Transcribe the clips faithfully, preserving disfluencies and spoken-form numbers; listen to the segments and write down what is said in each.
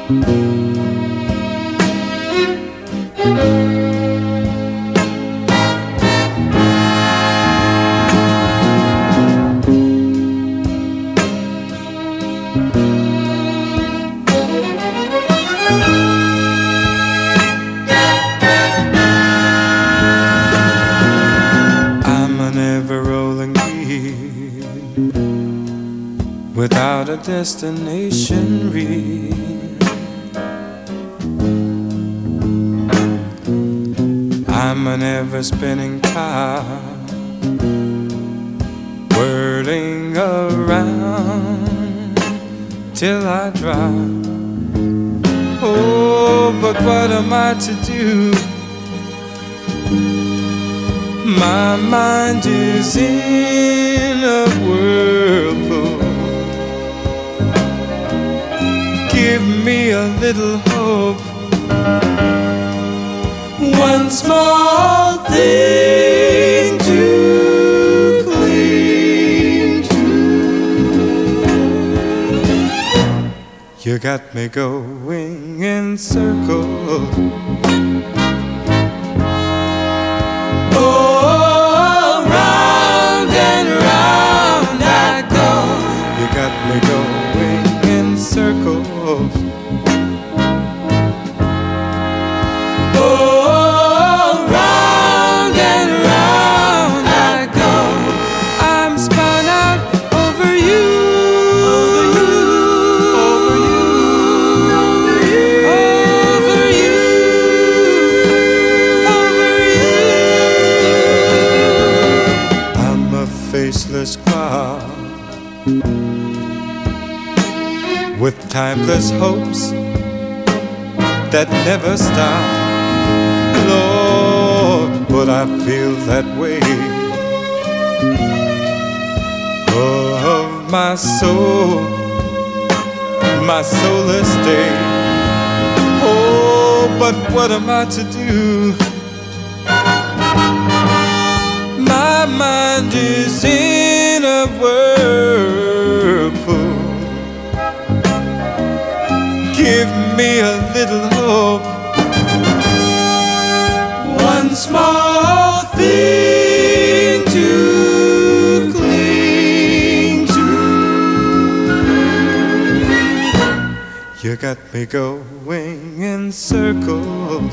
I'm an ever-rolling wheel without a destination real. I'm an ever-spinning top, whirling around till I drop. Oh, but what am I to do? My mind is in a whirlpool. Give me a little hope, one small thing to cling to. You got me going in circles. Oh, round and round I go. You got me going in circles. Oh, round and round I go. I'm spun out over you, over you, over you, over you, over you, over you. I'm a faceless cloud with timeless hopes that never stop. Lord, but I feel that way of my soul, my soulless day. Oh, but what am I to do? My mind is in a whirlpool. Give me a little hope, one small thing to cling to. You got me going in circles.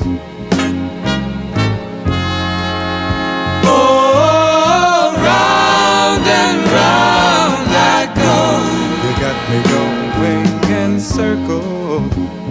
Oh, round and round I go. You got me going in circles.